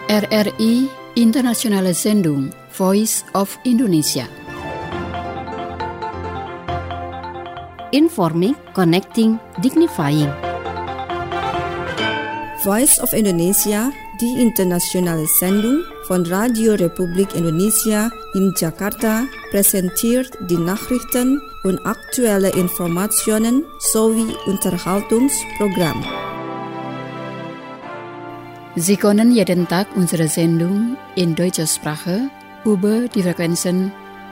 RRI Internationale Sendung Voice of Indonesia. Informing, connecting, dignifying. Voice of Indonesia, die internationale Sendung von Radio Republik Indonesia in Jakarta, präsentiert die Nachrichten und aktuelle Informationen sowie Unterhaltungsprogramm. Sie können jeden Tag unsere Sendung in deutscher Sprache über die Frequenzen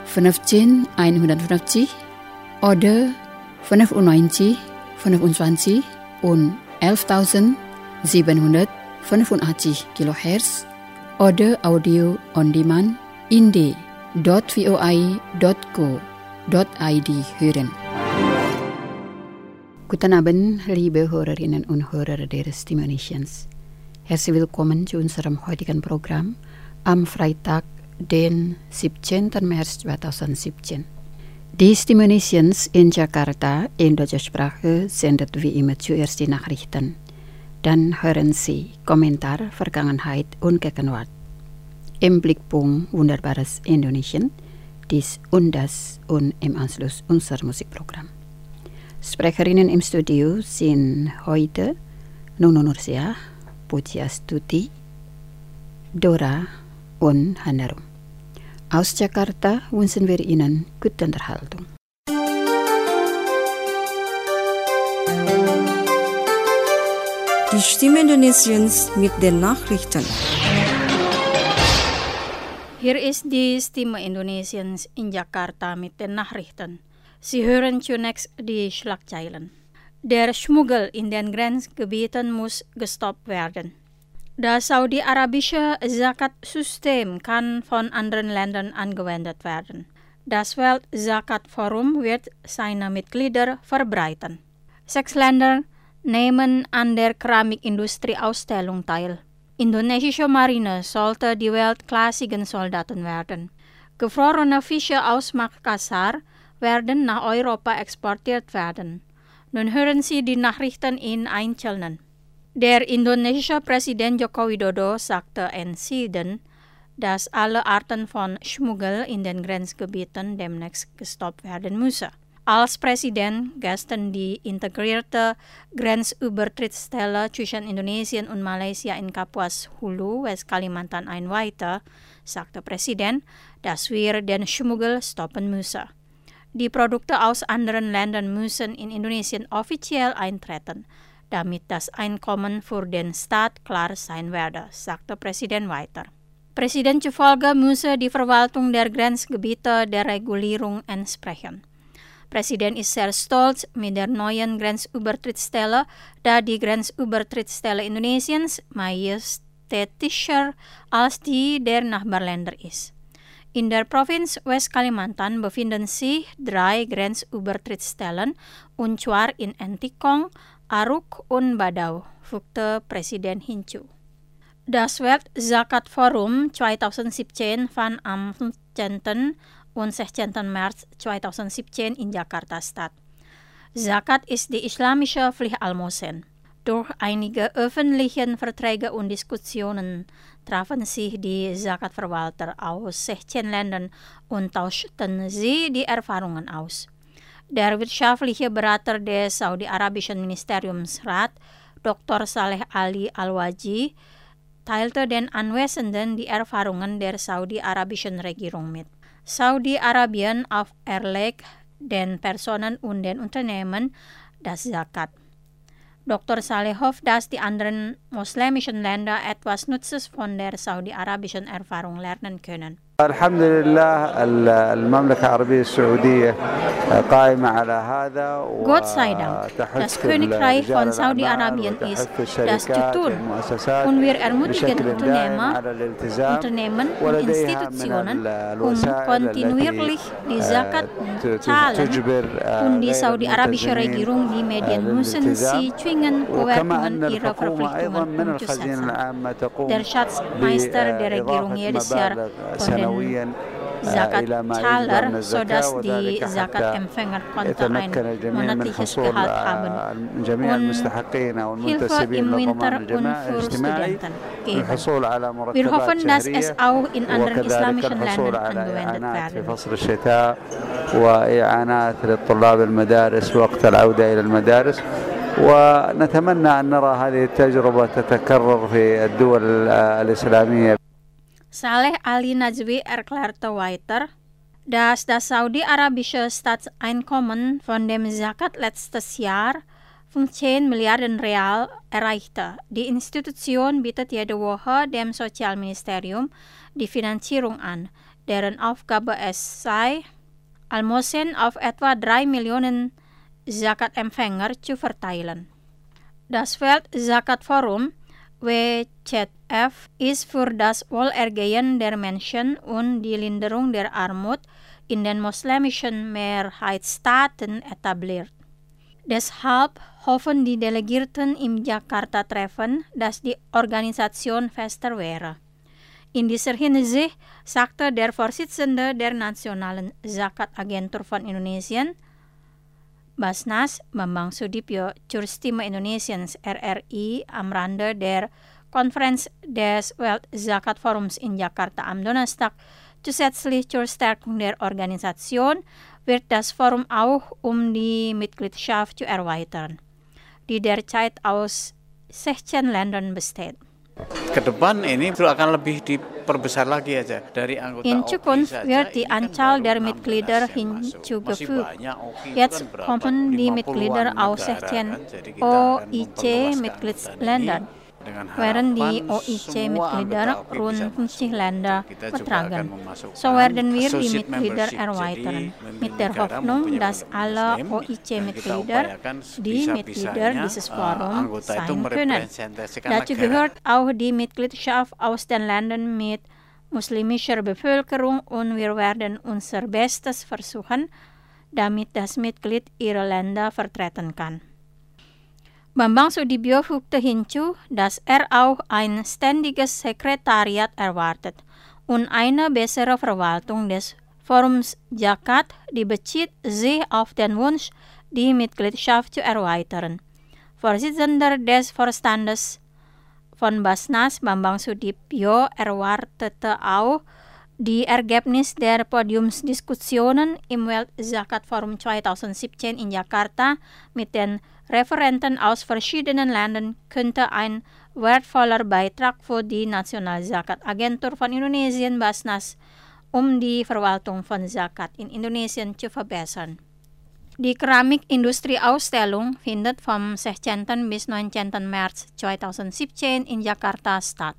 15150 oder 95, 25 und 11.785 kHz oder Audio on Demand in d.voi.co.id hören. Guten Abend, liebe Hörerinnen und Hörer der Stimme Nations. Herzlich willkommen zu unserem heutigen Programm am Freitag, den 17. März 2017. Die Stimme Nations in Jakarta in deutscher Sprache sendet wie immer zuerst die Nachrichten. Dann hören Sie Kommentar, Vergangenheit und Gegenwart. Im Blickpunkt Wunderbares Indonesien, dies und das und im Anschluss unser Musikprogramm. Sprecherinnen im Studio sind heute Nunu Nursia, Pujiastuti, Dora und Handarum. Aus Jakarta wünschen wir Ihnen gute Unterhaltung. Die Stimme Indonesiens mit den Nachrichten. Hier ist die Stimme Indonesiens in Jakarta mit den Nachrichten. Sie hören zunächst die Schlagzeilen. Der Schmuggel in den Grenzgebieten muss gestoppt werden. Das saudi-arabische Zakat-System kann von anderen Ländern angewendet werden. Das Welt-Zakat-Forum wird seine Mitglieder verbreiten. 6 Länder nehmen an der Keramikindustrie-Ausstellung teil. Indonesische Marine sollte die weltklassigen Soldaten werden. Gefrorene Fische aus Makassar werden nach Europa exportiert werden. Nun hören Sie die Nachrichten in Einzelnen. Der indonesische Präsident Joko Widodo sagte entschieden, dass alle Arten von Schmuggel in den Grenzgebieten demnächst gestoppt werden müssen. Als Präsident gestern die integrierte Grenzübertrittsstelle zwischen Indonesien und Malaysia in Kapuas Hulu, Westkalimantan einweihte, sagte Präsident, dass wir den Schmuggel stoppen müssen. Die Produkte aus anderen Ländern müssen in Indonesien offiziell eintreten, damit das Einkommen für den Staat klar sein werde, sagte Präsident weiter. Präsident zufolge müsse die Verwaltung der Grenzgebiete der Regulierung entsprechen. Präsident ist sehr stolz mit der neuen Grenzübertrittsstelle, da die Grenzübertrittsstelle Indonesiens majestätischer als die der Nachbarländer ist. In der Provinz Westkalimantan befinden sich 3 Grenzübertrittsstellen, und zwar in Entikong, Aruk und Badau, fügte Präsident hinzu. Das Welt-Zakat-Forum 2017 fand am 15. und 16. März 2017 in Jakarta statt. Zakat ist die islamische Pflicht Almosen. Durch einige öffentliche Verträge und Diskussionen trafen sich die Zakatverwalter aus 16 Ländern und tauschten sie die Erfahrungen aus. Der wirtschaftliche Berater des saudi-arabischen Ministeriumsrat, Dr. Saleh Ali Al-Waji, teilte den Anwesenden die Erfahrungen der saudi-arabischen Regierung mit. Saudi-Arabien auferlegt den Personen und den Unternehmen das Zakat. Dr. Saleh hofft, dass die anderen muslimischen Länder etwas Nutzes von der saudi-arabischen Erfahrung lernen können. الحمد لله المملكة العربية السعودية قائمة على هذا. Gott sei Dank, das Königreich von Saudi-Arabien ist das zu tun, und wir ermutigen Unternehmen und Institutionen, kontinuierlich die Zakat zahlen, und die saudi-arabische Regierung, die Medien müssen sie zwingen, Bewertungen ihrer Verpflichtungen umzusetzen. Der Schatzmeister der Regierung jedes Jahr von den zakat إلى ما يجب taler من sodass الزكاة di وذلك zakat حتى empfänger konnte يتمكن ein الجميع من monatliches حصول Gehalt haben. جميع Und المستحقين أو Hilfe المنتسبين im Winter للضمان und für الاجتماعي Studenten geben. الحصول على Wir hoffen, مرتبات dass es شهرية auch in anderen وكذلك islamischen الحصول Ländern على angewendet إعانات في werden. فصل الشتاء وإعانات للطلاب المدارس وقت العودة إلى المدارس ونتمنى أن نرى هذه التجربة تتكرر في الدول الإسلامية. Saleh Ali Najwi erklärte weiter, dass das saudi-arabische Staatseinkommen von dem Zakat letztes Jahr 15 Milliarden Real erreichte. Die Institution bietet jede Woche dem Sozialministerium die Finanzierung an, deren Aufgabe es sei, Almosen auf etwa 3 Millionen Zakatempfänger zu verteilen. Das Weltzakatforum WZF ist für das Wohlergehen der Menschen und die Linderung der Armut in den muslimischen Mehrheitsstaaten etabliert. Deshalb hoffen die Delegierten im Jakarta-Treffen, dass die Organisation fester wäre. In dieser Hinsicht sagte der Vorsitzende der Nationalen Zakatagentur von Indonesien, Basnas Bambang Sudipyo zur Stimme Indonesiens RRI am Rande der Konferenz des Weltzakatforums in Jakarta am Donnerstag. Zusätzlich zur Stärkung der Organisation wird das Forum auch die Mitgliedschaft zu erweitern, die derzeit aus 16 Ländern besteht. Ke depan ini akan lebih diperbesar lagi aja dari anggota. In Zukunft wird die Anzahl der Mitglieder hinzugefügt. Jetzt kommen die Mitglieder aus 16 OIC-Mitgliedsländern, während die OIC-Mitglieder rund 50 Länder betragen. So werden wir die Mitglieder erweitern, mit der Hoffnung, dass alle OIC-Mitglieder die Mitglieder dieses Forums sein können. Dazu gehört auch die Mitgliedschaft aus den Ländern mit muslimischer Bevölkerung und wir werden unser Bestes versuchen, damit das Mitglied ihre Länder vertreten kann. Bambang Sudipyo fügte hinzu, dass auch ein ständiges Sekretariat erwartet und eine bessere Verwaltung des Forums Zakat, die bezieht sich auf den Wunsch, die Mitgliedschaft zu erweitern. Vorsitzender des Vorstandes von Basnas, Bambang Sudipyo, erwartete auch die Ergebnisse der Podiumsdiskussionen im Weltzakatforum 2017 in Jakarta mit den Referenten aus verschiedenen Ländern könnte ein wertvoller Beitrag für die Nationalzakatagentur von Indonesien Basnas, die Verwaltung von Zakat in Indonesien zu verbessern. Die Keramikindustrie-Ausstellung findet vom 16. bis 19. März 2017 in Jakarta statt.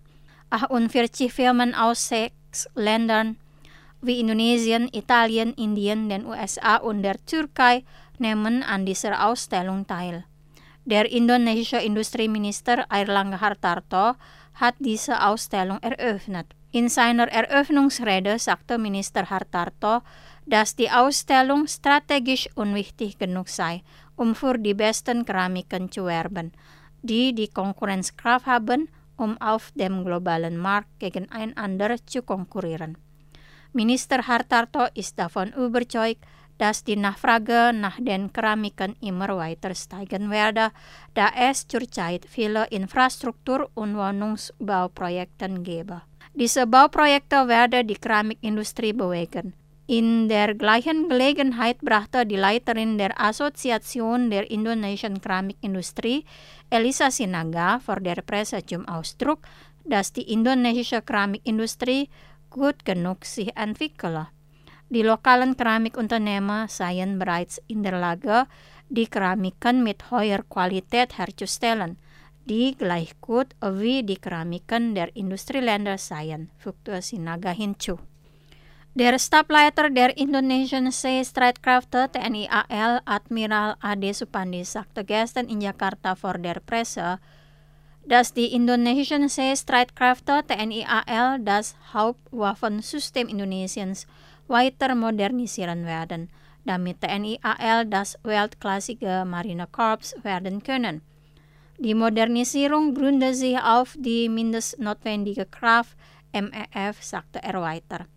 48 Firmen aus 6 Ländern wie Indonesien, Italien, Indien, den USA und der Türkei nehmen an dieser Ausstellung teil. Der indonesische Industrieminister Airlangga Hartarto hat diese Ausstellung eröffnet. In seiner Eröffnungsrede sagte Minister Hartarto, dass die Ausstellung strategisch und wichtig genug sei, für die besten Keramiken zu werben, die Konkurrenzkraft haben, auf dem globalen Markt gegeneinander zu konkurrieren. Minister Hartarto ist davon überzeugt, dass die Nachfrage nach den Keramiken immer weiter steigen werde, da es zurzeit viele Infrastruktur- und Wohnungsbauprojekte gebe. Diese Bauprojekte werden die Keramikindustrie bewegen. In der gleichen Gelegenheit brachte die Leiterin der Assoziation der indonesischen Keramikindustrie, Elisa Sinaga, vor der Presse zum Ausdruck, dass die indonesische Keramikindustrie gut genug sich entwickle. Die lokalen Keramikunternehmen seien bereits in der Lage, die Keramiken mit hoher Qualität herzustellen, die gleich gut wie die Keramiken der Industrieländer seien, fügte Sinaga hinzu. Der Stableiter der indonesischen Seestreitkräfte TNI AL, Admiral Ade Supandi, sagte gestern in Jakarta vor der Presse, dass die indonesischen Seestreitkräfte TNI AL das Hauptwaffensystem Indonesiens weiter modernisieren werden, damit TNI AL das weltklassige Marinekorps werden können. Die Modernisierung gründet sich auf die mindestnotwendige Kraft MEF, sagte er weiter.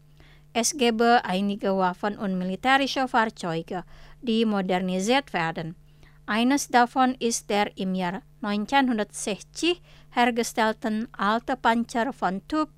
Es gäbe einige Waffen und militärische Fahrzeuge, die modernisiert werden. Eines davon ist der im Jahr 1960 hergestellten alte Panzer von Typ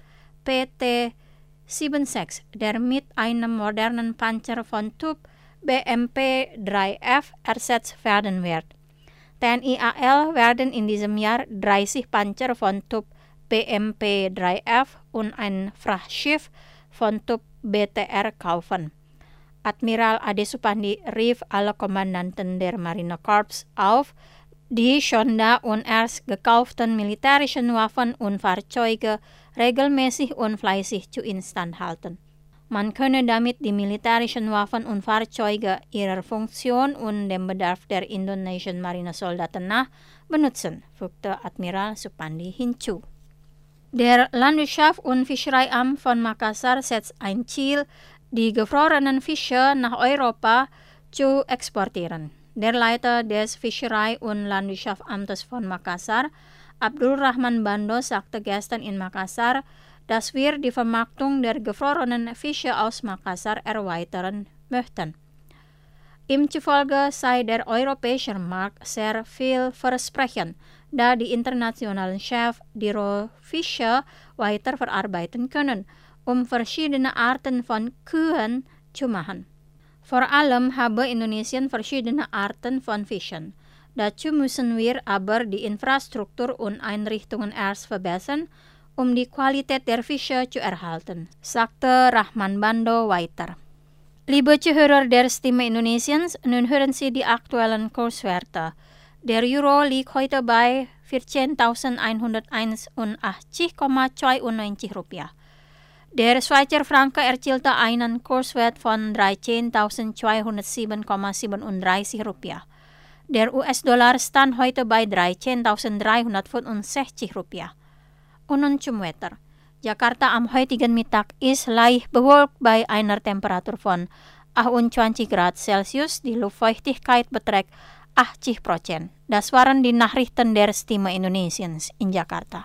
PT-76, der mit einem modernen Panzer von Typ BMP-3F ersetzt werden wird. TNI AL werden in diesem Jahr 30 Panzer von Typ BMP-3F und ein Frachtschiff von Typ BTR kaufen. Admiral Ade Supandi rief alle Kommandanten der Marinekorps auf, die schon da und erst gekauften militärischen Waffen und Fahrzeuge regelmäßig und fleißig zu instand halten. Man könne damit die militärischen Waffen und Fahrzeuge ihrer Funktion und dem Bedarf der indonesischen Marinesoldaten nach benutzen, fügte Admiral Supandi hinzu. Der Landwirtschaft- und Fischereiamt von Makassar setzt ein Ziel, die gefrorenen Fische nach Europa zu exportieren. Der Leiter des Fischerei- und Landwirtschaftsamtes von Makassar, Abdul Rahman Bando, sagte gestern in Makassar, dass wir die Vermarktung der gefrorenen Fische aus Makassar erweitern möchten. Ihm zufolge sei der europäische Markt sehr vielversprechend, da die internationalen Chefs die Rohfische weiterverarbeiten können, um verschiedene Arten von Kühen zu machen. Vor allem habe Indonesien verschiedene Arten von Fischen. Dazu müssen wir aber die Infrastruktur und Einrichtungen erst verbessern, um die Qualität der Fische zu erhalten, sagte Rahman Bando weiter. Liebe Zuhörer der Stimme Indonesiens, nun hören Sie die aktuellen Kurswerte. Der Euro liegt heute bei 14.181,92 Rupiah. Der Schweizer Franken erzielte einen Kurswert von 13.207,37 Rupiah. Der US-Dollar stand heute bei 13.365 Rupiah. Und nun zum Wetter. Jakarta am heutigen Mittag ist leicht bewölkt bei einer Temperatur von 28 Grad Celsius. Die Luftfeuchtigkeit beträgt 80%. Das waren die Nachrichten der Stimme Indonesiens in Jakarta.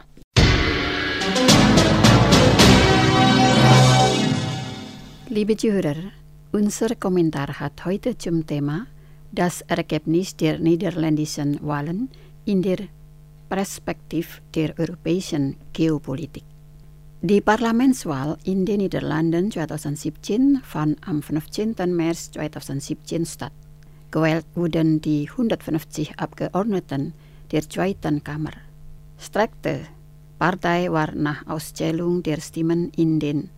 Liebe Zuhörer, unser Kommentar hat heute zum Thema das Ergebnis der niederländischen Wahlen in der Perspektive der europäischen Geopolitik. Die Parlamentswahl in den Niederlanden 2017 fand am 15. März 2017 statt. Gewählt wurden die 150 Abgeordneten der zweiten Kammer. Stärkste Partei war nach Auszählung der Stimmen in den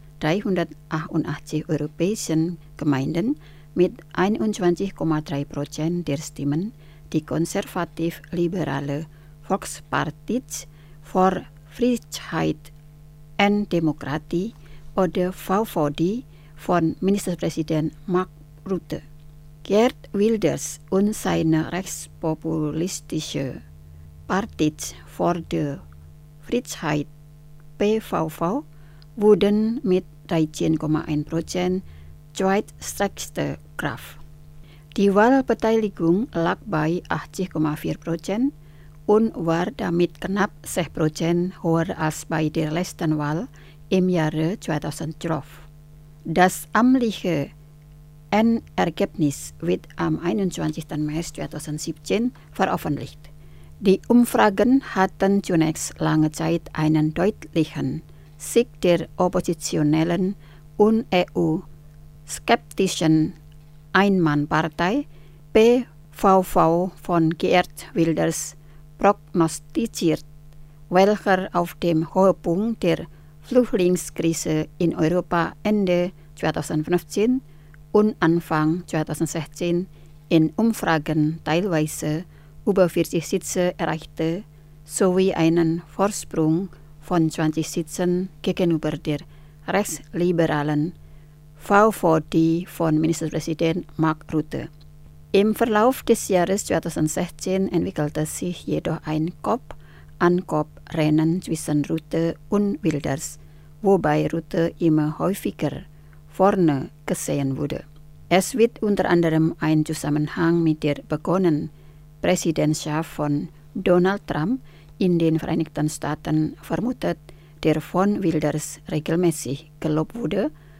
388 europäischen Gemeinden mit 21,3% der Stimmen die konservativ-liberale Volkspartij voor Vrijheid en Democratie oder VVD von Ministerpräsident Mark Rutte. Geert Wilders und seine rechtspopulistische Partij voor de Vrijheid PVV wurden mit 13,1% zweitstärkste Kraft. Die Wahlbeteiligung lag bei 80,4% und war damit knapp 6% höher als bei der letzten Wahl im Jahre 2012. Das amtliche Endergebnis wird am 21. März 2017 veröffentlicht. Die Umfragen hatten zunächst lange Zeit einen deutlichen Sieg der oppositionellen und EU-skeptischen Einmannpartei PVV von Geert Wilders prognostiziert, welcher auf dem Höhepunkt der Flüchtlingskrise in Europa Ende 2015 und Anfang 2016 in Umfragen teilweise über 40 Sitze erreichte, sowie einen Vorsprung von 20 Sitzen gegenüber der rechtsliberalen VVD von Ministerpräsident Mark Rutte. Im Verlauf des Jahres 2016 entwickelte sich jedoch ein Kopf-an-Kopf-Rennen zwischen Rutte und Wilders, wobei Rutte immer häufiger vorne gesehen wurde. Es wird unter anderem einen Zusammenhang mit der begonnenen Präsidentschaft von Donald Trump in den Vereinigten Staaten vermutet, der von Wilders regelmäßig gelobt wurde,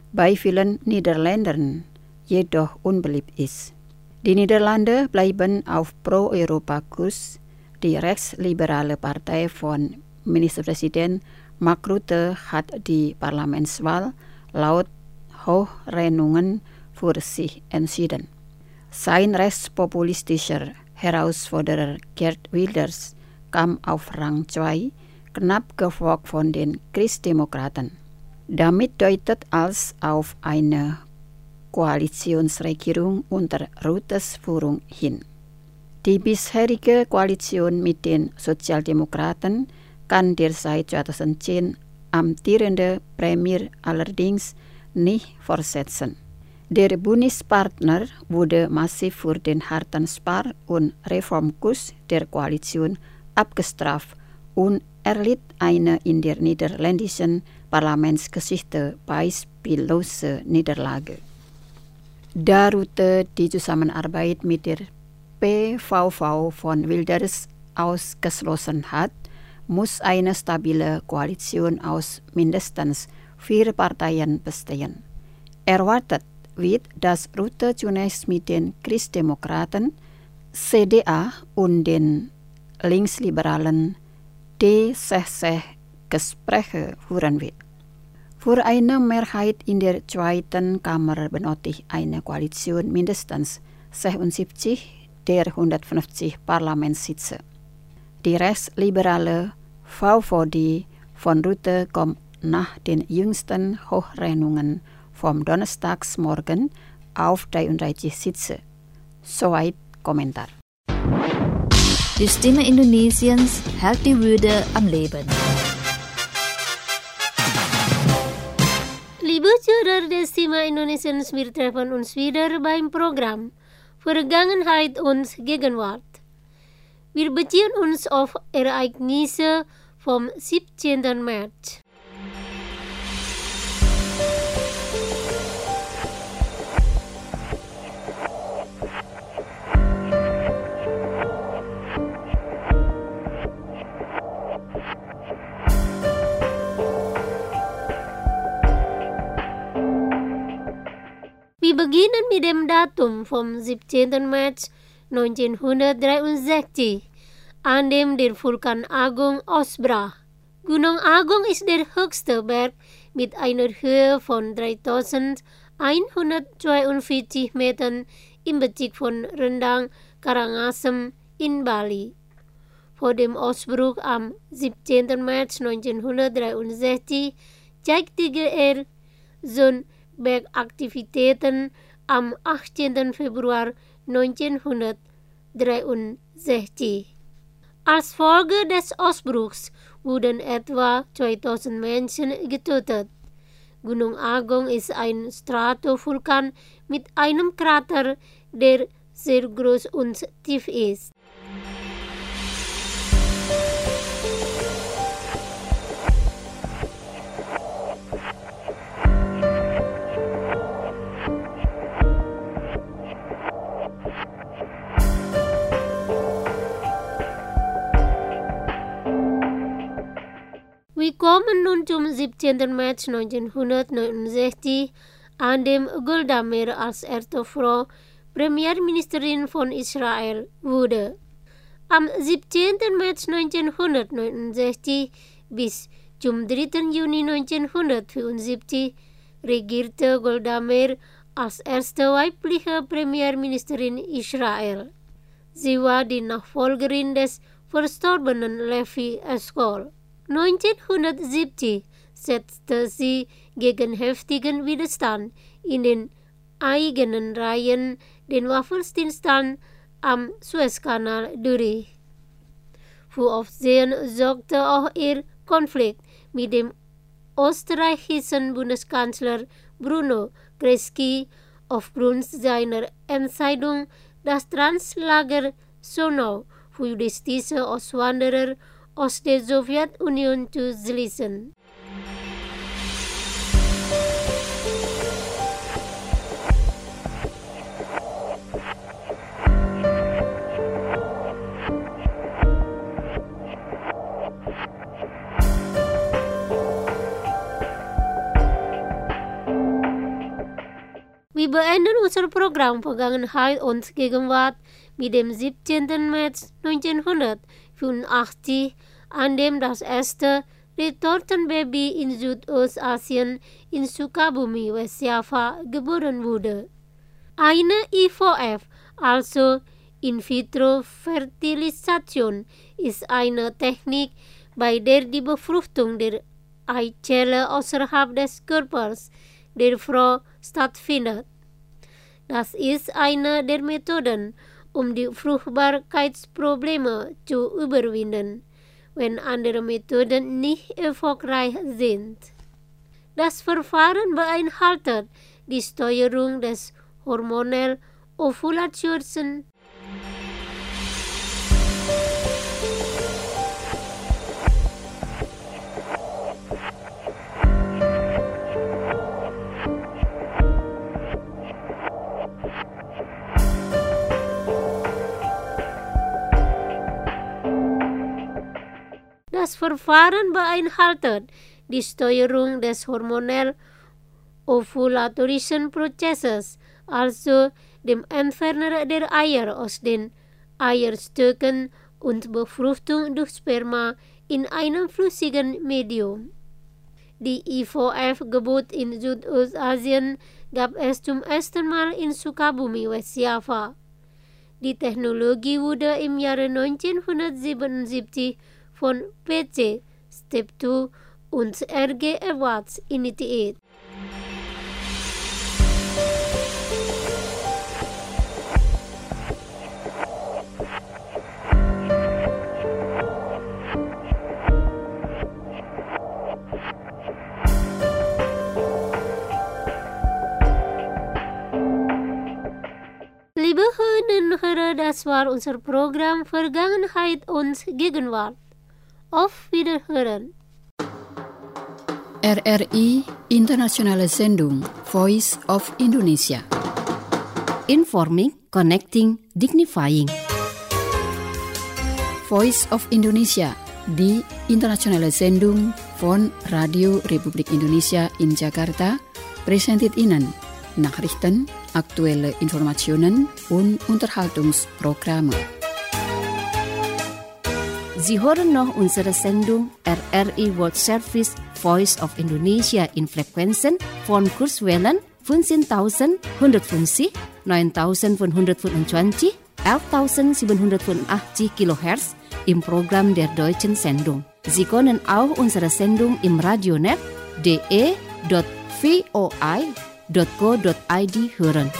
bei vielen Niederländern jedoch unbeliebt ist. Die Niederlande bleiben auf Pro-Europa-Kurs. Die rechtsliberale Partei von Ministerpräsident Mark Rutte hat die Parlamentswahl laut Hochrechnungen für sich entschieden. Sein rechtspopulistischer Herausforderer Geert Wilders kam auf Rang 2, knapp gefolgt von den Christdemokraten. Damit deutet alles auf eine Koalitionsregierung unter Ruttes Führung hin. Die bisherige Koalition mit den Sozialdemokraten kann der seit 2010 amtierende Premier allerdings nicht fortsetzen. Der Bündnispartner wurde massiv für den harten Spar- und Reformkurs der Koalition abgestraft und erlitt eine in der niederländischen Parlamentsgeschichte beispiellose Niederlage. Da Rutte die Zusammenarbeit mit der PVV von Wilders ausgeschlossen hat, muss eine stabile Koalition aus mindestens 4 Parteien bestehen. Erwartet wird, dass Rutte zunächst mit den Christdemokraten, CDA und den linksliberalen D66 Gespräche führen wird. Für eine Mehrheit in der zweiten Kammer benötigt eine Koalition mindestens 76 der 150 Parlamentssitze. Die rechtsliberale VVD von Rutte kommt nach den jüngsten Hochrechnungen vom Donnerstagsmorgen auf 33 Sitze. Soweit Kommentar. Die Stimme Indonesiens hält die Würde am Leben. Liebe Zuhörer der Stimme Indonesiens, wir treffen uns wieder beim Programm Vergangenheit und Gegenwart. Wir beziehen uns auf Ereignisse vom 17. März. Wir beginnen mit dem Datum vom 17. März 1963, an dem der Vulkan Agung ausbrach. Gunung Agung ist der höchste Berg mit einer Höhe von 3142 Metern im Bezirk von Rendang, Karangasem in Bali. Vor dem Ausbruch am 17. März 1963 zeigte er seine Bergaktivitäten am 18. Februar 1963. Als Folge des Ausbruchs wurden etwa 2000 Menschen getötet. Gunung Agung ist ein Stratovulkan mit einem Krater, der sehr groß und tief ist. Wir kommen nun zum 17. März 1969, an dem Golda Meir als erste Frau Premierministerin von Israel wurde. Am 17. März 1969 bis zum 3. Juni 1974 regierte Golda Meir als erste weibliche Premierministerin Israel. Sie war die Nachfolgerin des verstorbenen Levi Eshkol. 1970 setzte sie gegen heftigen Widerstand in den eigenen Reihen den Waffenstillstand am Suezkanal durch. Für Aufsehen sorgte auch ihr Konflikt mit dem österreichischen Bundeskanzler Bruno Kreisky aufgrund seiner Entscheidung, das Translager Sonau für jüdische Auswanderer aus der Sowjetunion zu schließen. Wir beenden unser Programm Vergangenheit und Gegenwart mit dem 17. März 1985, an dem das erste Retortenbaby in Südostasien in Sukabumi, Westjava, geboren wurde. Eine IVF, also In-vitro-Fertilisation, ist eine Technik, bei der die Befruchtung der Eizelle außerhalb des Körpers der Frau stattfindet. Das ist eine der Methoden, um die Fruchtbarkeitsprobleme zu überwinden, wenn andere Methoden nicht erfolgreich sind. Das Verfahren beinhaltet die Steuerung des hormonellen Ovulations. Das Verfahren beinhaltet die Steuerung des hormonell ovulatorischen Prozesses, also dem Entfernen der Eier aus den Eierstöcken und Befruchtung durch Sperma in einem flüssigen Medium. Die IVF-Geburt in Südostasien gab es zum ersten Mal in Sukabumi, Westjava. Die Technologie wurde im Jahre 1977 von PC, Step2 und RG Awards initiiert. Liebe Hörerinnen und Hörer, das war unser Programm Vergangenheit und Gegenwart. Auf Wiederhören. RRI Internationale Sendung Voice of Indonesia. Informing, connecting, dignifying. Voice of Indonesia, die internationale Sendung von Radio Republik Indonesia in Jakarta, präsentiert Ihnen Nachrichten, aktuelle Informationen und Unterhaltungsprogramme. Sie hören noch unsere Sendung RRI World Service Voice of Indonesia in Frequenzen von Kurzwellen 15.150, 9.525, 11.785 kHz im Programm der deutschen Sendung. Sie können auch unsere Sendung im Radionet de.voi.co.id hören.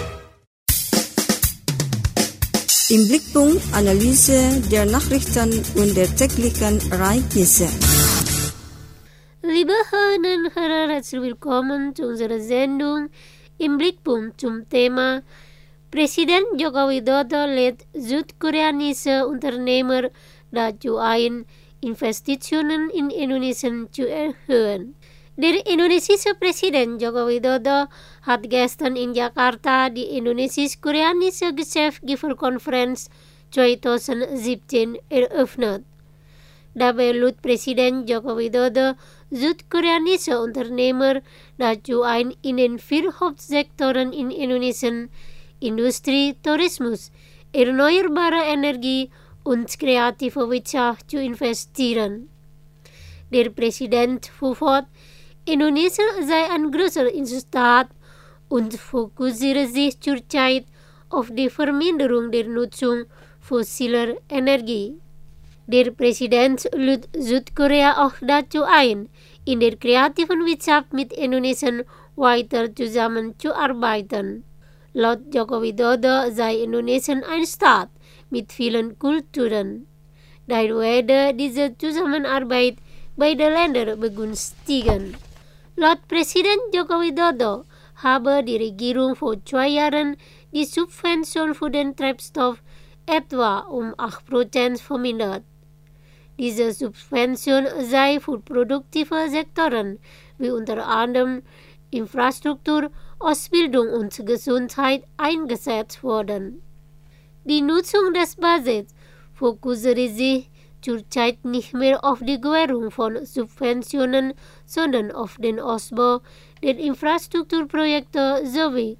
Im Blickpunkt Analyse der Nachrichten und der täglichen Ereignisse. Liebe Hörerinnen und Hörer, herzlich willkommen zu unserer Sendung Im Blickpunkt zum Thema Präsident Joko Widodo lädt südkoreanische Unternehmer dazu ein, Investitionen in Indonesien zu erhöhen. Der indonesische Präsident Joko Widodo hat gestern in Jakarta die indonesisch-koreanische Geschäftsführerkonferenz 2017 eröffnet. Dabei lud Präsident Joko Widodo südkoreanische Unternehmer dazu ein, in den 4 Hauptsektoren in Indonesien, Industrie, Tourismus, erneuerbare Energie und kreative Wirtschaft zu investieren. Der Präsident fuhr fort, Indonesien sei ein großer Staat und fokussiere sich zurzeit auf die Verminderung der Nutzung fossiler Energie. Der Präsident lud Südkorea auch dazu ein, in der kreativen Wirtschaft mit Indonesien weiter zusammenzuarbeiten. Laut Joko Widodo sei Indonesien ein Staat mit vielen Kulturen. Daher werde diese Zusammenarbeit beide Länder begünstigen. Laut Präsident Joko Widodo habe die Regierung vor 2 Jahren die Subvention für den Treibstoff etwa um 8% vermindert. Diese Subvention sei für produktive Sektoren wie unter anderem Infrastruktur, Ausbildung und Gesundheit eingesetzt worden. Die Nutzung des Budgets fokussiere sich zurzeit nicht mehr auf die Gewährung von Subventionen, sondern auf den Ausbau der Infrastrukturprojekte sowie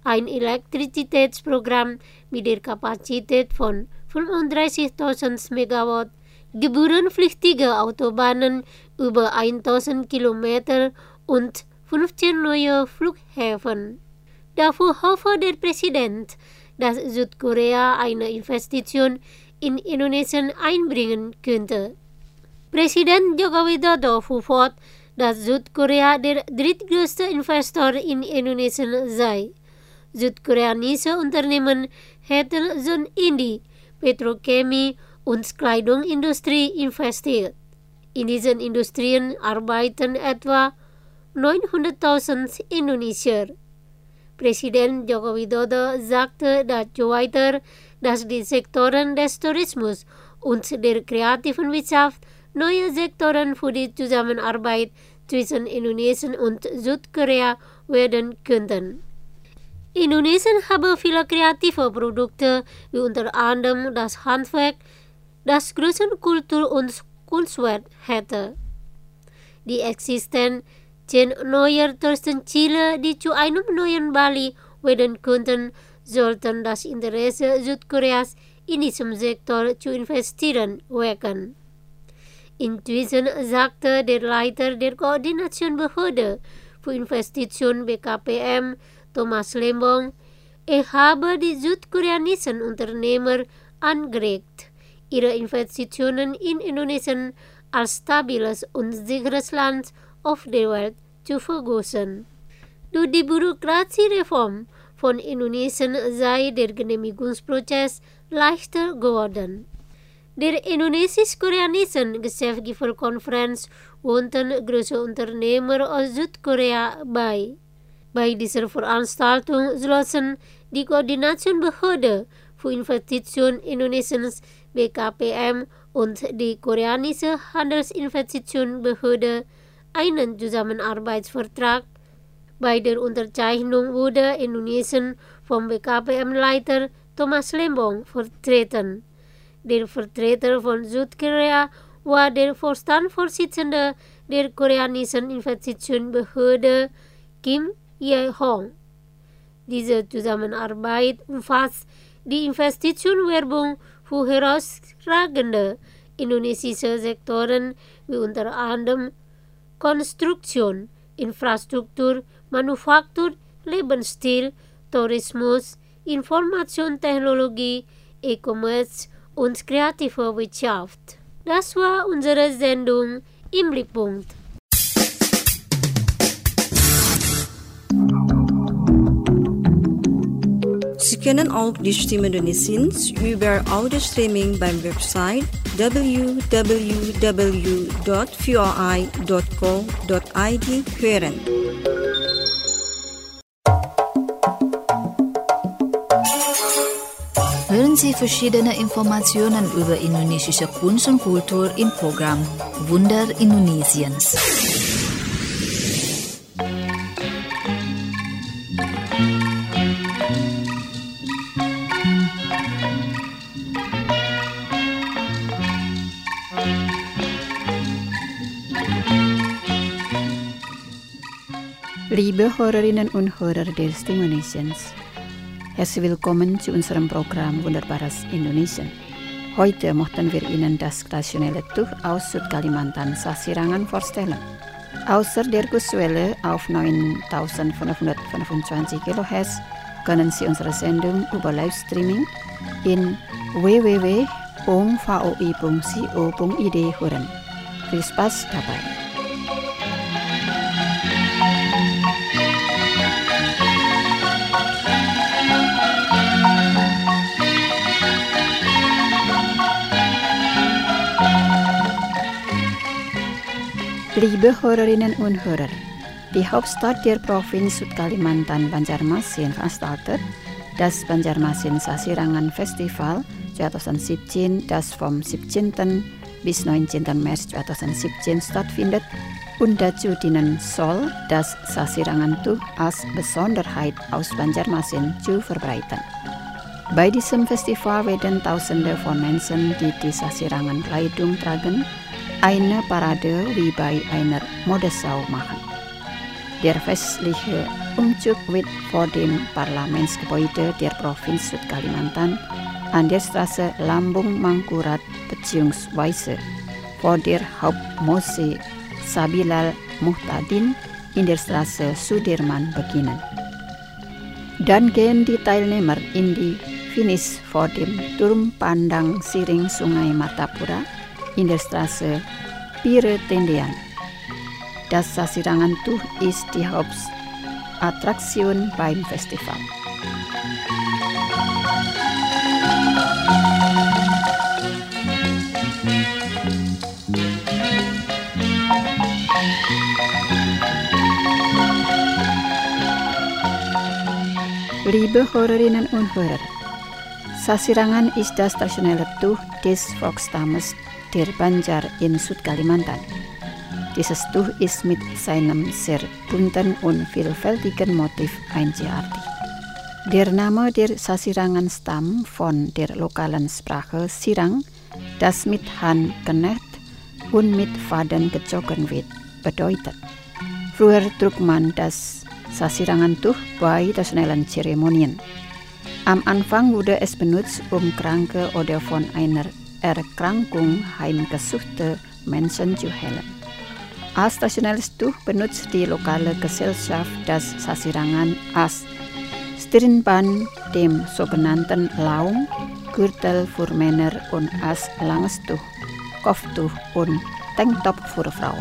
ein Elektrizitätsprogramm mit der Kapazität von 35.000 Megawatt, gebührenpflichtige Autobahnen über 1.000 Kilometer und 15 neue Flughäfen. Dafür hoffe der Präsident, dass Südkorea eine Investition in Indonesien einbringen könnte. Präsident Joko Widodo fuhr fort, dass Südkorea der drittgrößte Investor in Indonesien sei. Südkoreanische Unternehmen hätten schon in die Petrochemie und Kleidungsindustrie investiert. In diesen Industrien arbeiten etwa 900.000 Indonesier. Präsident Joko Widodo sagte dazu weiter, dass die Sektoren des Tourismus und der kreativen Wirtschaft neue Sektoren für die Zusammenarbeit zwischen Indonesien und Südkorea werden könnten. Indonesien habe viele kreative Produkte, wie unter anderem das Handwerk, das großen Kultur- und Kunstwert hätte. Die Existenz 10 neuer Touristenziele, die zu einem neuen Bali werden könnten, sollten das Interesse Südkoreas in diesem Sektor zu investieren wecken. Inzwischen sagte der Leiter der Koordinationsbehörde für Investitionen BKPM, Thomas Lembong, habe die südkoreanischen Unternehmer angeregt, ihre Investitionen in Indonesien als stabiles und sicheres Land auf der Welt zu vergrößern. Durch die Bürokratiereform von Indonesien sei der Genehmigungsprozess leichter geworden. Der indonesisch-koreanischen Geschäftsführerkonferenz wohnten große Unternehmer aus Südkorea bei. Bei dieser Veranstaltung schlossen die Koordinationsbehörde für Investitionen Indonesiens BKPM und die koreanische Handelsinvestitionsbehörde einen Zusammenarbeitsvertrag. Bei der Unterzeichnung wurde Indonesien vom BKPM-Leiter Thomas Lembong vertreten. Der Vertreter von Südkorea war der Vorstandsvorsitzende der koreanischen Investitionsbehörde Kim Ye-hong. Diese Zusammenarbeit umfasst die Investitionswerbung für herausragende indonesische Sektoren wie unter anderem Konstruktion, Infrastruktur, Manufaktur, Lebensstil, Tourismus, Informationstechnologie, E-Commerce und kreative Wirtschaft. Das war unsere Sendung im Blickpunkt. Sie können auch die Stimme Indonesiens über Audio-Streaming beim Website www.voi.co.id hören. Hören Sie verschiedene Informationen über indonesische Kunst und Kultur im Programm Wunder Indonesiens. Liebe Hörerinnen und Hörer der Stimme Indonesiens, herzlich willkommen zu unserem Programm Wunderbares Indonesien. Heute möchten wir Ihnen das traditionelle Tuch aus Südkalimantan Sasirangan vorstellen. Außer der Kurzwelle auf 9525 kHz können Sie unsere Sendung über Livestreaming in www.voi.co.id hören. Viel Spaß dabei! Liebe Hörerinnen und Hörer, die Hauptstadt der Provinz Südkalimantan Banjarmasin veranstaltet das Banjarmasin Sasirangan Festival 2017, das vom 17. bis 19. März 2017 stattfindet und dazu dienen soll, das Sasirangan-Tuch als Besonderheit aus Banjarmasin zu verbreiten. Bei diesem Festival werden Tausende von Menschen, die die Sasirangan-Kleidung tragen, eine Parade wie bei einer Modeschau machen. der westliche Umzug wird vor dem Parlamentsgebäude der Provinz Südkalimantan an der Straße Lambung Mangkurat beziehungsweise vor der Hauptmoschee Sabilal Muhtadin in der Straße Sudirman beginnen. Dann gehen die Teilnehmer in die Finish vor dem Turm Pandang Siring Sungai Martapura in der Straße Pire Tendean. Das Sasirangan-Tuch ist die Hauptattraktion beim Festival. Liebe Hörerinnen und Hörer, Sasirangan ist das traditionelle Tuch des Volksstammes der Banjar in Südkalimantan. Dieses Tuch ist mit seinem sehr bunten und vielfältigen Motiv einzigartig. Der Name der Sasirangan stammt von der lokalen Sprache Sirang, das mit Hand genäht und mit Faden gezogen wird, bedeutet. Früher trug man das Sasirangan-Tuch bei traditionellen Zeremonien. Am Anfang wurde es benutzt, um kranke oder von einer Erkrankung heimgesuchte Menschen zu heilen. Als traditionelles Tuch benutzt die lokale Gesellschaft das Sasirangan als Stirnband, dem sogenannten Laung, Gürtel für Männer und als langes Tuch, Kopftuch und Tanktop für Frauen.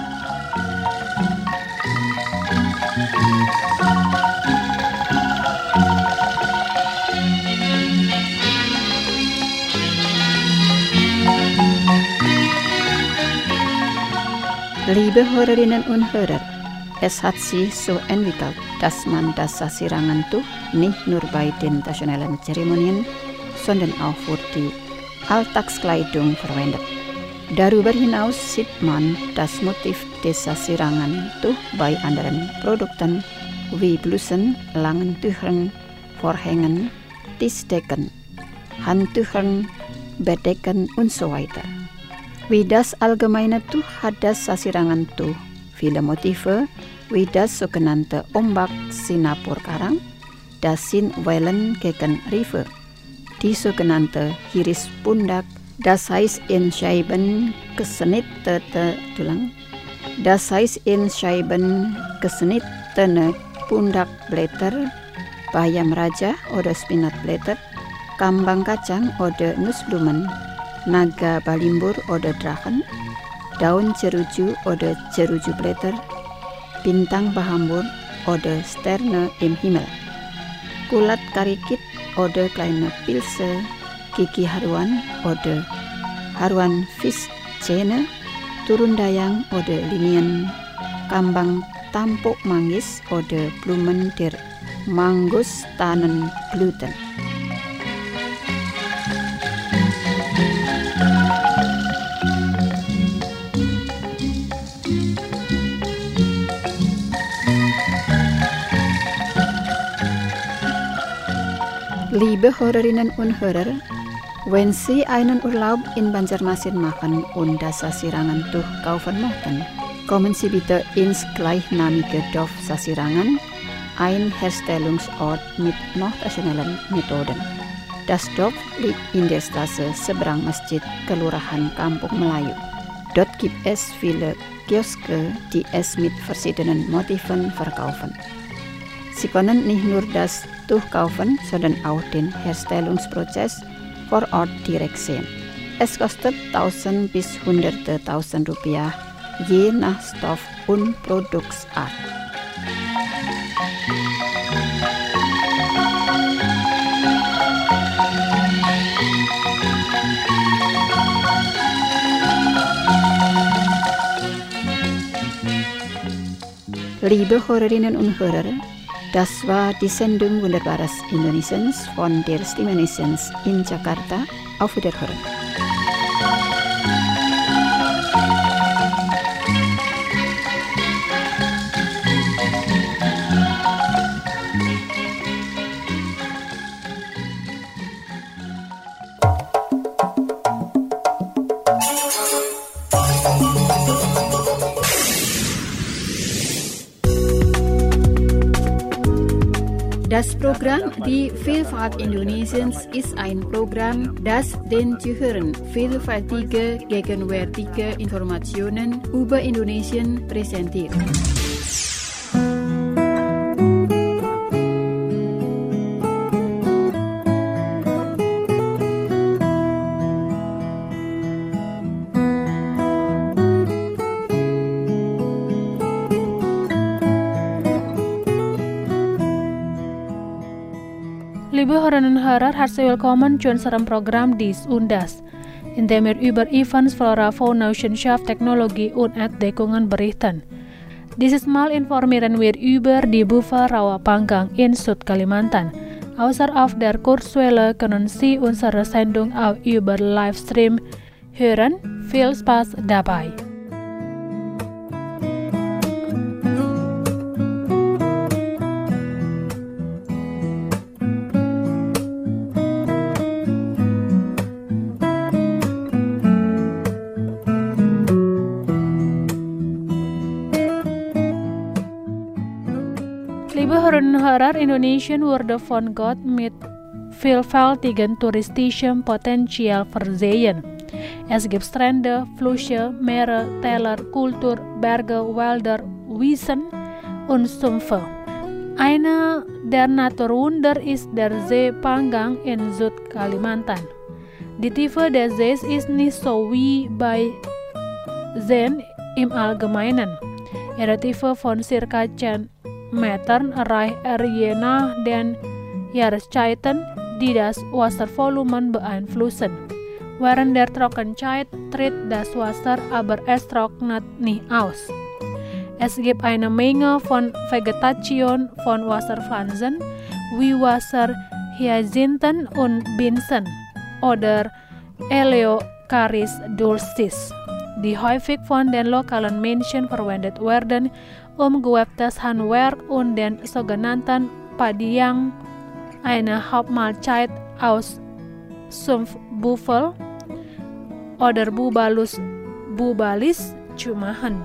Liebe Hörerinnen und Hörer, es hat sich so entwickelt, dass man das Sasirangan-Tuch nicht nur bei den traditionellen Zeremonien, sondern auch für die Alltagskleidung verwendet. Darüber hinaus sieht man das Motiv des Sasirangan-Tuch bei anderen Produkten wie Blusen, langen Tüchern, Vorhängen, Tischdecken, Handtüchern, Bettdecken und so weiter. Wie das allgemeine Tuch hat das Sasirangan-Tuch viele Motive, wie das sogenannte Ombak Sinapur Karang, das sind Wellen gegen Riffe, die sogenannte Hiris Pundak, das heißt in Scheiben geschnittene Pundakblätter, Bayam Raja oder Spinatblätter, Kambang Kacang oder Nussblumen, Naga Balimbur oder Drachen, daun ceruju oder Cerujublätter, Bintang Bahambur oder Sterne im Himmel, Kulat Karikit oder kleine Pilze, Kiki Haruan oder Haruan Fischzähne, Turundayang oder Linien, Kambang Tampuk Manggis oder Blumen der Mangustannenblüten. Liebe Hörerinnen und Hörer, wenn Sie einen Urlaub in Banjarmasin machen und das Sasirangan-Tuch kaufen möchten, kommen Sie bitte ins gleichnamige Dorf Sasirangan, ein Herstellungsort mit noch traditionellen Methoden. Das Dorf liegt in der Straße seberang Masjid Kelurahan Kampung Melayu. Dort gibt es viele Kioske, die es mit verschiedenen Motiven verkaufen. Sie können nicht nur das Tuch kaufen, sondern auch den Herstellungsprozess vor Ort direkt sehen. Es kostet 1000 bis Hunderte tausend Rupiah, je nach Stoff und Produktart. Liebe Hörerinnen und Hörer, das war die Sendung Wunderbares Indonesiens von der Stimme Indonesiens in Jakarta. Auf Wiederhören. Das Programm Die Vielfalt Indonesiens ist ein Programm, das den Zuhörern vielfältige, gegenwärtige Informationen über Indonesien präsentiert. Liebe Hörerinnen und Hörer, herzlich willkommen zu unserem Programm Dies und Das, in dem wir über Events, Flora, Fauna, Wissenschaft, Technologie und Entdeckungen berichten. Dieses Mal informieren wir über die Buffel Rawa Panggang in Südkalimantan. Außer auf der Kurzwelle können Sie unsere Sendung auch über Livestream hören. Viel Spaß dabei! Liebe Hörerinnen und Hörer, Indonesien wurde von Gott mit vielfältigen touristischen Potenzial versehen. Es gibt Strände, Flüsse, Meere, Täler, Kultur, Berge, Wälder, Wiesen und Sümpfe. Einer der Naturwunder ist der See Panggang in Südkalimantan. Die Tiefe des Sees ist nicht so wie bei Seen im Allgemeinen. Ihre Tiefe von ca. 10 Metern erreicht je nach den Jahreszeiten, die das Wasservolumen beeinflussen. Während der Trockenzeit tritt das Wasser, aber es trocknet nicht aus. Es gibt eine Menge von Vegetation von Wasserpflanzen wie Wasserhyazinthen und Binsen oder Eleocharis dulcis, die häufig von den lokalen Menschen verwendet werden, gewebtes Handwerk und den sogenannten Padiang, eine Hauptmahlzeit aus Sumpfbuffel oder Bubalis zu machen.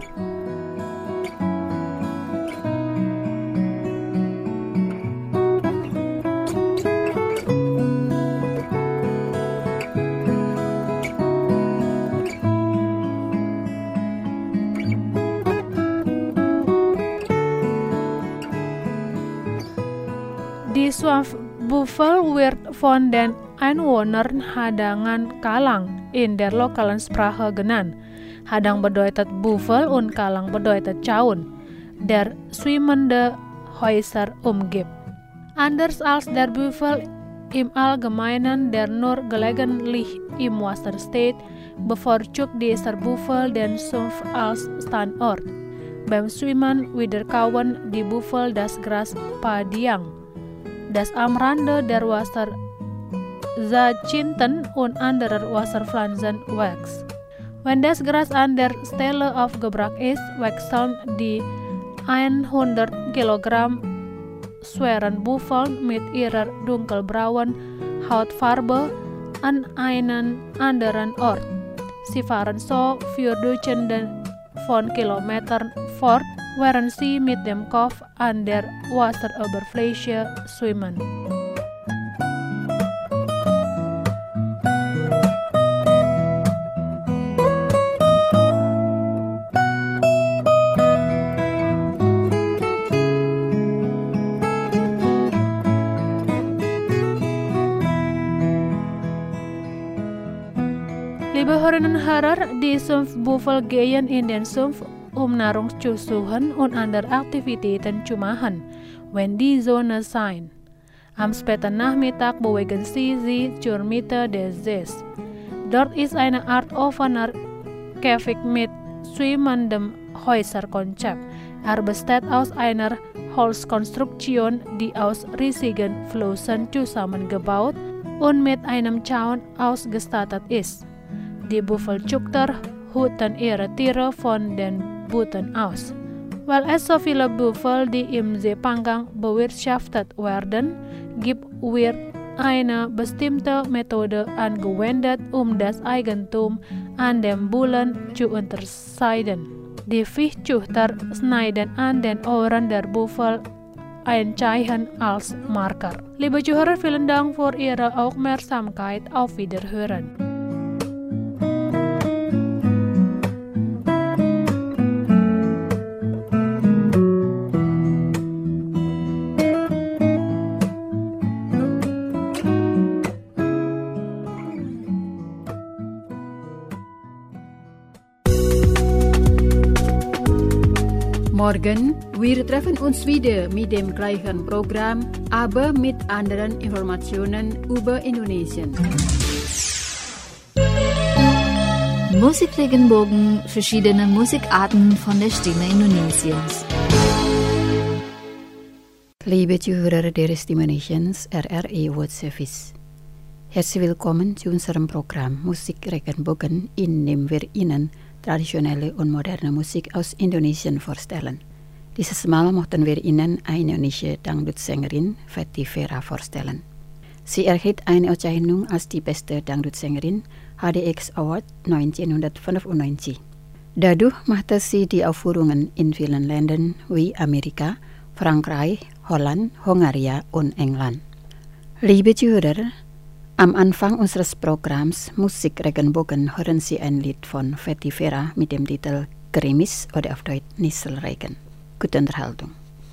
Die Sumpfbuffel wird von den Einwohnern Hadangan Kalang in der lokalen Sprache genannt. Hadang bedeutet Buffel und Kalang bedeutet Zaun, der schwimmende Häuser umgibt. Anders als der Buffel im Allgemeinen, der nur gelegentlich im Wasser steht, bevorzugt dieser Buffel den Sumpf als Standort. Beim Schwimmen wiederkauen die Buffel das Gras Padiang, das am Rande der Wasserzacinthen und anderer Wasserpflanzen wächst. Wenn das Gras an der Stelle aufgebracht ist, wechseln die 100 Kilogramm schweren Buffeln mit ihrer dunkelbraunen Hautfarbe an einen anderen Ort. Sie fahren so für Dutzende von Kilometern fort, während sie mit dem Kopf an der Wasseroberfläche schwimmen. Liebe Hörerinnen und Hörer, die Sumpfbuffel gehen in den Sumpf, Nahrung zu suchen und andere Aktivitäten zu machen, wenn die Sonne scheint. Am späten Nachmittag bewegen sie zur Mitte des Sees. Dort ist eine Art offener Käfig mit schwimmendem Häuserkonzept. Besteht aus einer Holzkonstruktion, die aus riesigen Flüssen zusammengebaut und mit einem Zaun ausgestattet ist. Die Buffelzüchter hüten ihre Tiere von den Buten aus. Weil es so viele Buffel, die im See Panggang bewirtschaftet werden, wird eine bestimmte Methode angewendet, das Eigentum an den Bullen zu unterscheiden. Die Fischzüchter schneiden an den Ohren der Buffel ein Zeichen als Marker. Liebe Zuhörer, vielen Dank für Ihre Aufmerksamkeit. Auf Wiederhören. Morgen, wir treffen uns wieder mit dem gleichen Programm, aber mit anderen Informationen über Indonesien. Musikregenbogen, verschiedene Musikarten von der Stimme Indonesiens. Liebe Zuhörer der Stimme Indonesiens, RRI World Service. Herzlich willkommen zu unserem Programm Musikregenbogen, in dem wir Ihnen traditionelle und moderne Musik aus Indonesien vorstellen. Dieses Mal möchten wir Ihnen eine indonesische Dangdut-Sängerin, Fetty Vera, vorstellen. Sie erhielt eine Auszeichnung als die beste Dangdut-Sängerin, HDX Award 1995. Dadurch machte sie die Aufführungen in vielen Ländern wie Amerika, Frankreich, Holland, Hungaria und England. Liebe Zuhörer, am Anfang unseres Programms Musikregenbogen hören Sie ein Lied von Fetty Vera mit dem Titel Gerimis oder auf Deutsch Nieselregen. Gute Unterhaltung.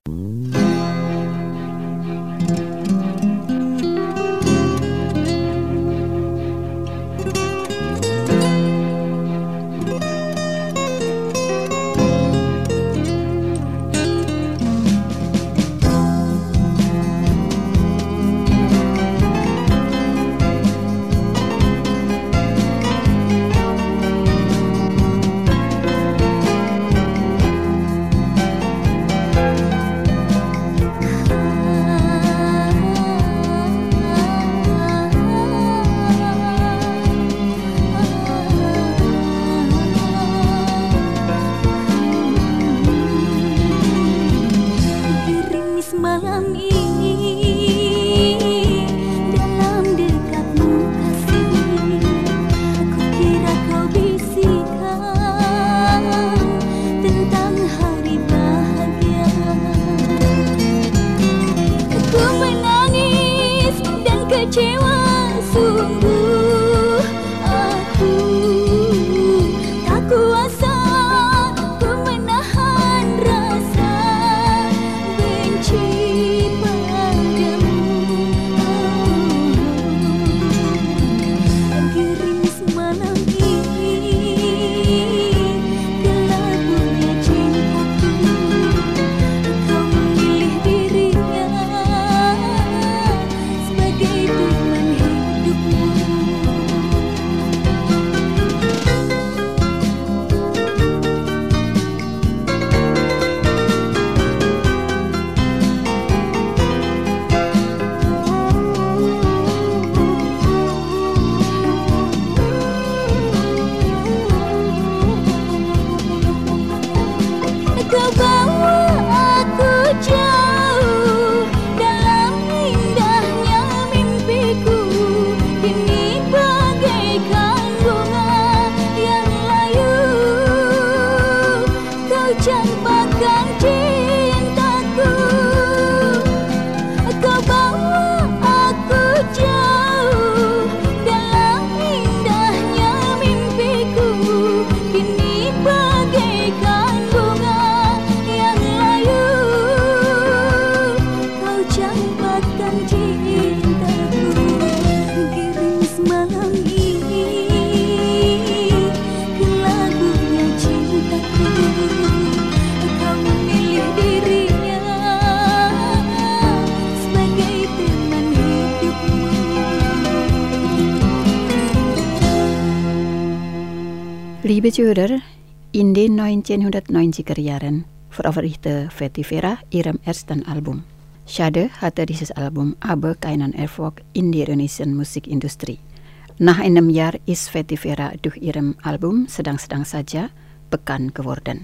Liebe Zuhörer, in den 1990er Jahren veröffentlichte Fetty Vera ihrem ersten Album. Schade hatte dieses Album aber keinen Erfolg in der indonesischen Musikindustrie. Nach einem Jahr ist Fetty Vera durch ihrem Album Sedang-Sedang Saja bekannt geworden.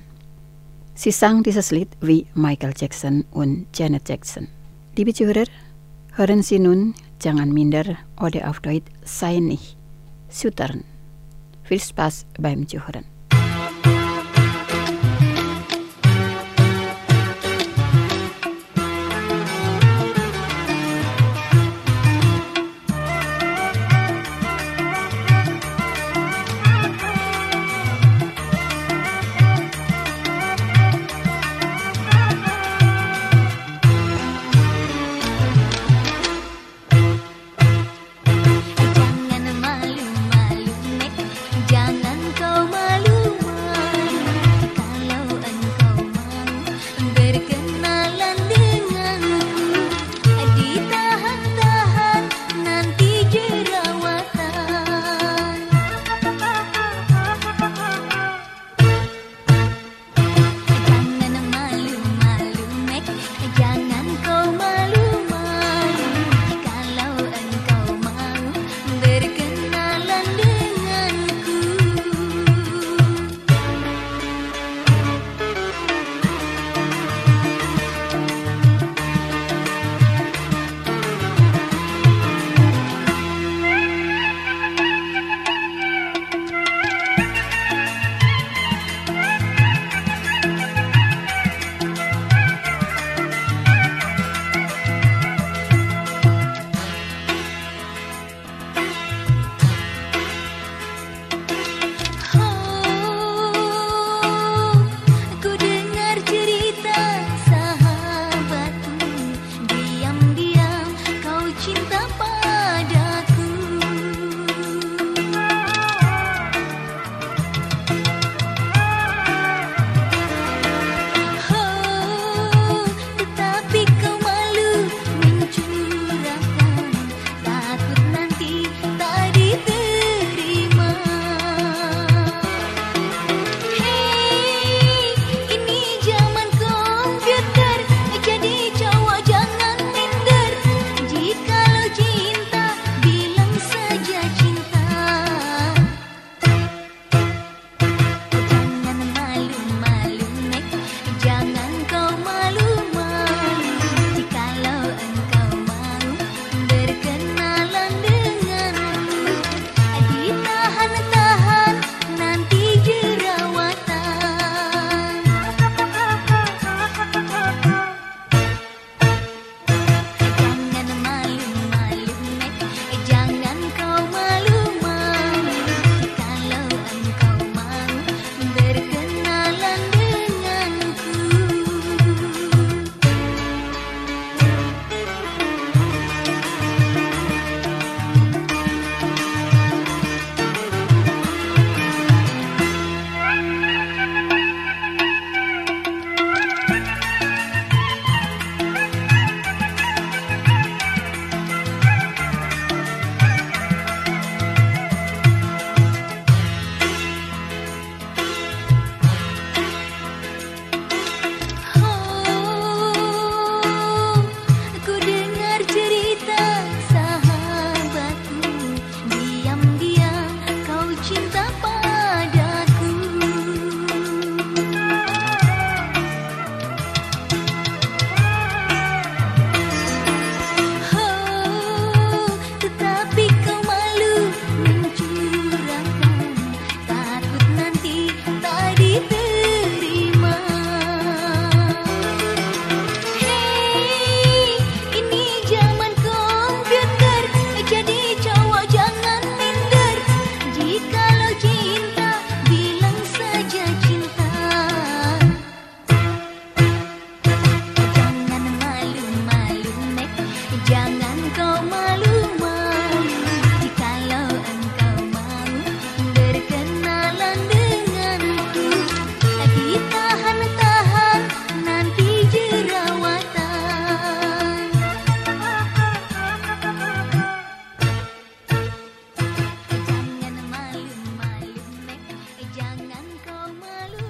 Sie sang dieses Lied wie Michael Jackson und Janet Jackson. Liebe Zuhörer, hören Sie nun Jangan Minder oder auf Deutsch Sei nicht, Sutern. Viel Spaß beim Zuhören.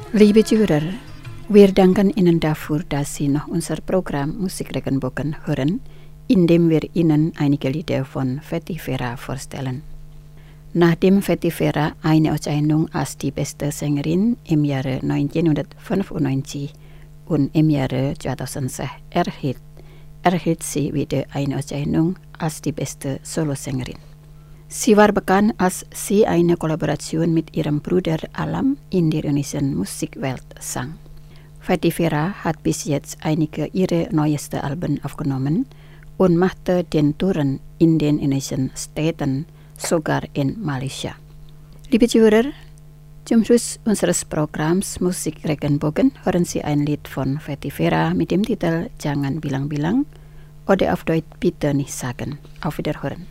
Liebe Zuhörer, wir danken Ihnen dafür, dass Sie noch unser Programm Musikregenbogen hören, indem wir Ihnen einige Lieder von Fetty Vera vorstellen. Nachdem Fetty Vera eine Auszeichnung als die beste Sängerin im Jahre 1995 und im Jahre 2006 erhielt sie wieder eine Auszeichnung als die beste Solosängerin. Sie war bekannt, als sie eine Kollaboration mit ihrem Bruder Alam in der indonesischen Musikwelt sang. Fetty Vera hat bis jetzt einige ihrer neuesten Alben aufgenommen und machte den Touren in den indonesischen Städten, sogar in Malaysia. Liebe Zuhörer, zum Schluss unseres Programms Musikregenbogen hören Sie ein Lied von Fetty Vera mit dem Titel Jangan Bilang-Bilang oder auf Deutsch Bitte nicht sagen. Auf Wiederhören.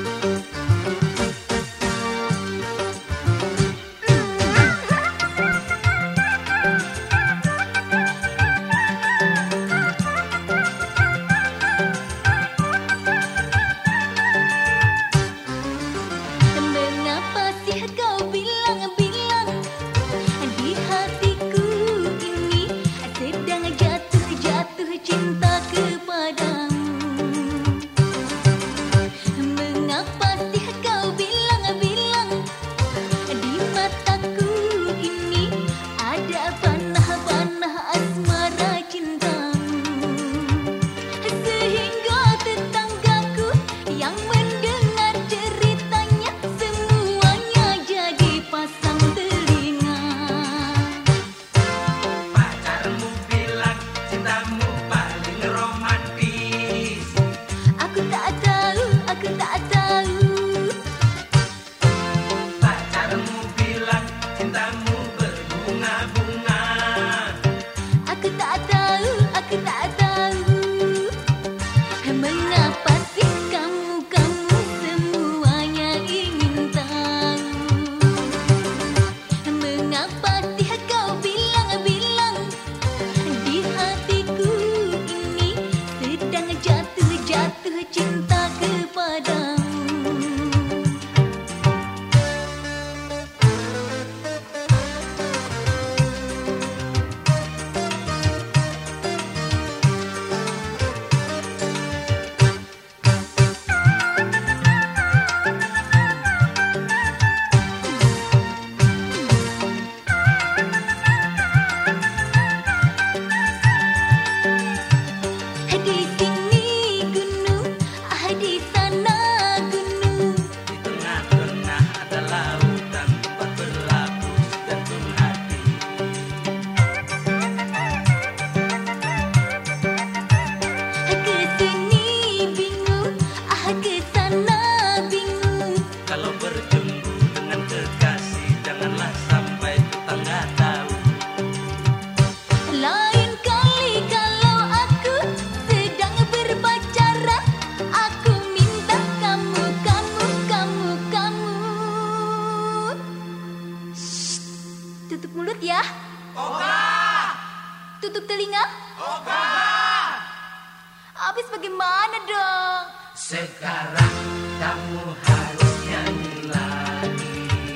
Sekarang kamu harus nyanyi lagi.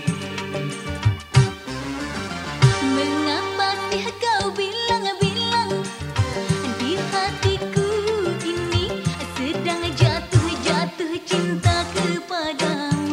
Mengapa sih kau bilang-bilang di hatiku ini sedang jatuh cinta kepadamu.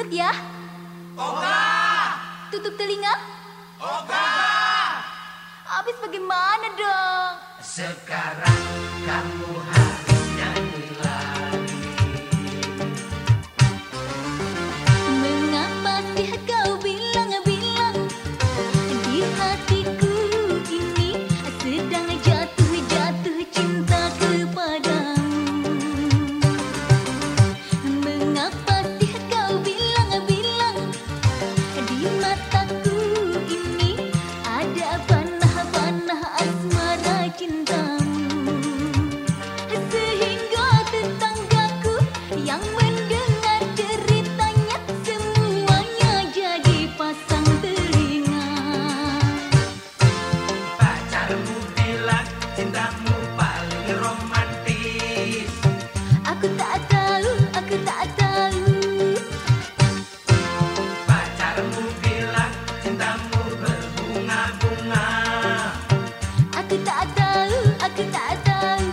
Ikut ya. Oga. Tutup telinga. Oga. Habis bagaimana dong? Sekarang kamu harus nyanyi lagi. Mengapa sih kau bilang-bilang di hatiku ini sedang jatuh-jatuh cinta kepadamu? Mengapa sih kau bilang-bilang di mataku ini ada panah-panah asmara cintamu? Sehingga tetanggaku yang mendengar ceritanya semuanya jadi pasang telinga. Pacarmu bilang cintamu paling romantis. Aku tak tahu, aku tak tahu. Pacarmu bilang cintamu berbunga-bunga. Aku tak tahu, aku tak tahu.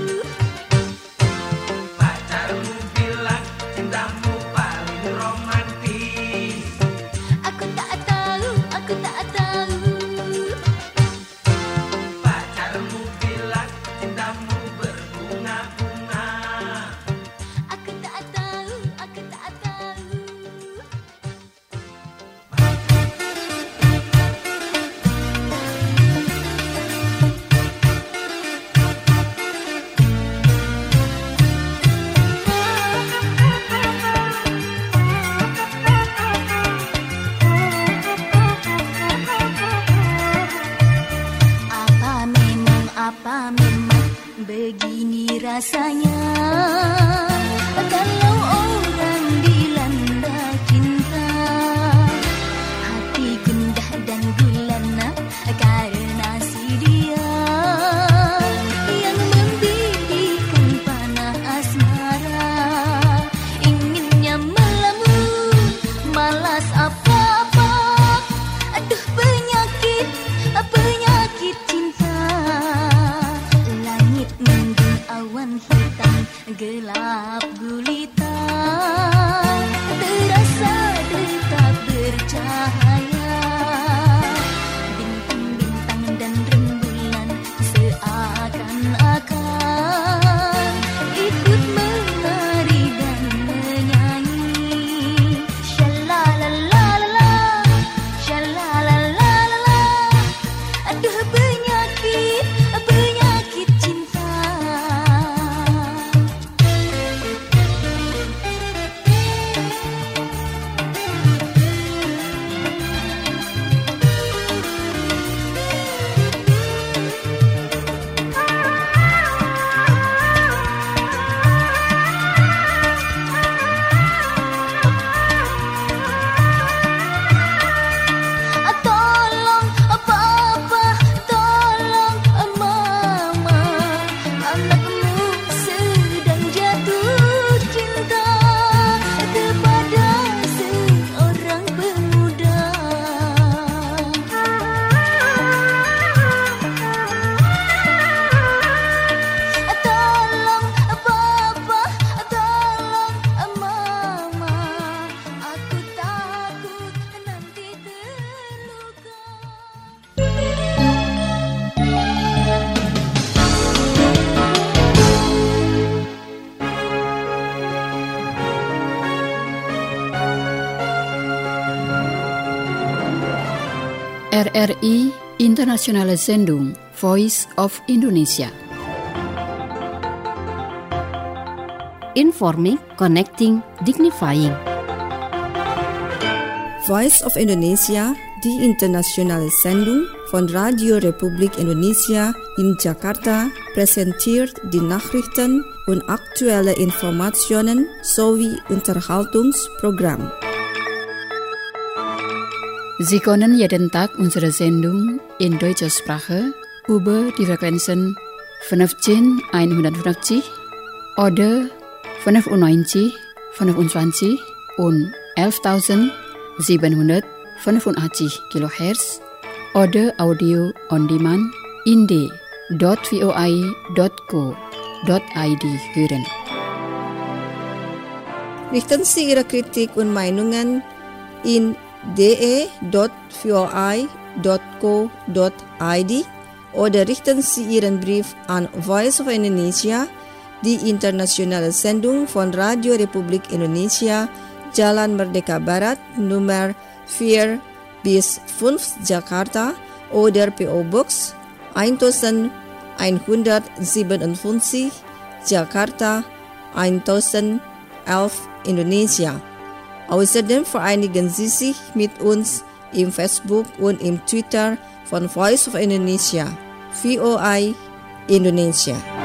Pacarmu bilang cintamu paling romantis. Aku tak tahu, aku tak tahu. Pacarmu bilang cintamu berbunga-bunga. Aku tak tahu, aku tak tahu. Apa memang begini rasanya kalau orang dilanda cinta? Hati gundah dan gulana karena si dia yang membidikan panah asmara. Inginnya melamun, malas apa-apa. Aduh penyakit cinta. Langit mendung, awan hitam, gelap gulita. Terasa tetap bercahaya. Bintang-bintang dan rembulan seakan-akan ikut menari dan menyanyi. Shalalalala, shalalalala. Aduh penyakit cinta. Tolong papa, tolong mama, anakmu sedang jatuh cinta kepada seorang pemuda. Tolong papa, tolong mama, aku takut nanti terluka. RRI Internationale Sendung Voice of Indonesia. Informing, connecting, dignifying. Voice of Indonesia, die internationale Sendung von Radio Republik Indonesia in Jakarta, präsentiert die Nachrichten und aktuelle Informationen sowie Unterhaltungsprogramm. Sie können jeden Tag unsere Sendung in deutscher Sprache über die Frequenzen 15150 oder 95, 25 und 11.785 kHz oder Audio on Demand in d.voi.co.id hören. Richten Sie Ihre Kritik und Meinungen in de.voi.co.id oder richten Sie Ihren Brief an Voice of Indonesia, die internationale Sendung von Radio Republik Indonesia, Jalan Merdeka Barat, Nummer 4-5 Jakarta oder PO Box 1157 Jakarta 1011 Indonesia. Außerdem vereinigen Sie sich mit uns im Facebook und im Twitter von Voice of Indonesia, VOI Indonesia.